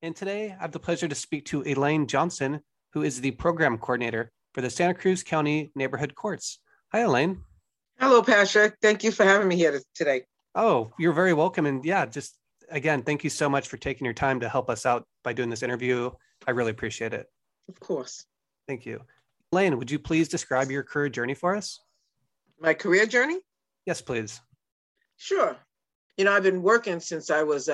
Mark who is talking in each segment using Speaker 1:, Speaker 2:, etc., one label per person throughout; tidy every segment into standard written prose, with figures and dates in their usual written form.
Speaker 1: And today I have the pleasure to speak to Elaine Johnson, who is the program coordinator for the Santa Cruz County Neighborhood Courts. Hi, Elaine.
Speaker 2: Hello, Patrick. Thank you for having me here today.
Speaker 1: Oh, you're very welcome. And yeah, just again, thank you so much for taking your time to help us out by doing this interview. I really appreciate it.
Speaker 2: Of course.
Speaker 1: Thank you. Elaine, would you please describe your career journey for us?
Speaker 2: My career journey?
Speaker 1: Yes, please.
Speaker 2: Sure. I've been working since I was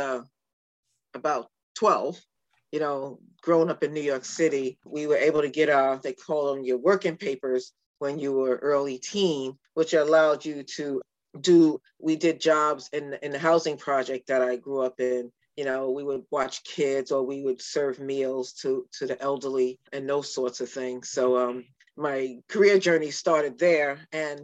Speaker 2: about 12. Growing up in New York City, we were able to get they call them your working papers when you were early teen, which allowed you to we did jobs in the housing project that I grew up in. We would watch kids or we would serve meals to the elderly and those sorts of things. So my career journey started there. And,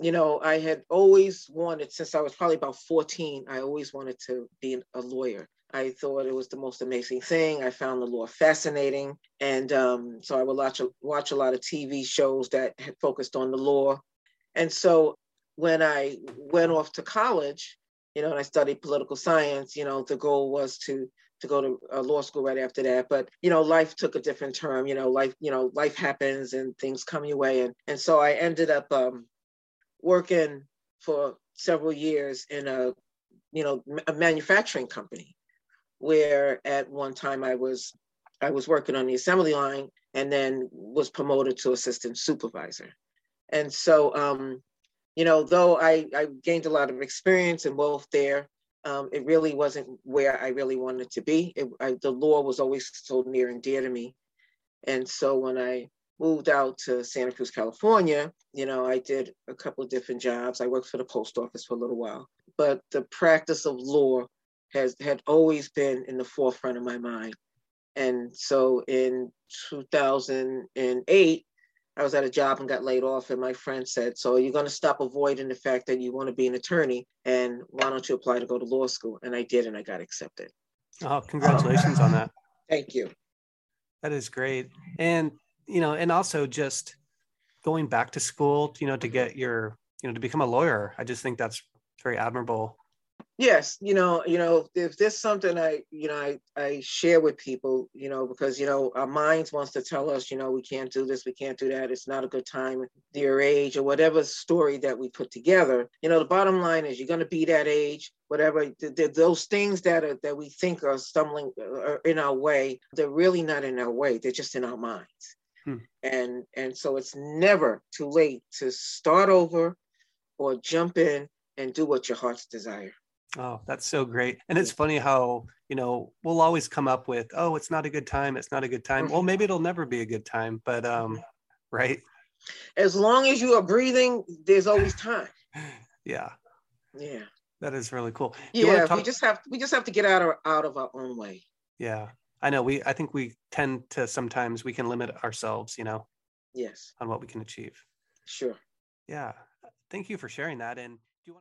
Speaker 2: I had always wanted, since I was probably about 14, I always wanted to be a lawyer. I thought it was the most amazing thing. I found the law fascinating. And so I would watch a lot of TV shows that had focused on the law. And so when I went off to college, and I studied political science, the goal was to go to law school right after that. But, life took a different turn. Life happens and things come your way. And so I ended up working for several years in a manufacturing company, where at one time I was working on the assembly line and then was promoted to assistant supervisor. And so, though I gained a lot of experience and wealth there, it really wasn't where I really wanted to be. The law was always so near and dear to me. And so when I moved out to Santa Cruz, California, I did a couple of different jobs. I worked for the post office for a little while, but the practice of law had always been in the forefront of my mind. And so in 2008, I was at a job and got laid off, and my friend said, "So you're going to stop avoiding the fact that you want to be an attorney, and why don't you apply to go to law school?" And I did, and I got accepted.
Speaker 1: Oh, congratulations on that.
Speaker 2: Thank you.
Speaker 1: That is great. And, and also just going back to school, to get to become a lawyer. I just think that's very admirable.
Speaker 2: Yes, if there's something I share with people, because our minds wants to tell us, we can't do this, we can't do that, it's not a good time, your age, or whatever story that we put together. The bottom line is you're going to be that age, whatever. Those things that we think are stumbling are in our way, they're really not in our way. They're just in our minds. And so it's never too late to start over or jump in and do what your heart's desire.
Speaker 1: Oh, that's so great. And it's funny how, we'll always come up with, oh, it's not a good time. It's not a good time. Mm-hmm. Well, maybe it'll never be a good time, but right.
Speaker 2: As long as you are breathing, there's always time.
Speaker 1: Yeah.
Speaker 2: Yeah.
Speaker 1: That is really cool.
Speaker 2: Yeah. We just have to get out of our own way.
Speaker 1: Yeah. I know I think we tend to sometimes we can limit ourselves,
Speaker 2: Yes.
Speaker 1: on what we can achieve.
Speaker 2: Sure.
Speaker 1: Yeah. Thank you for sharing that. And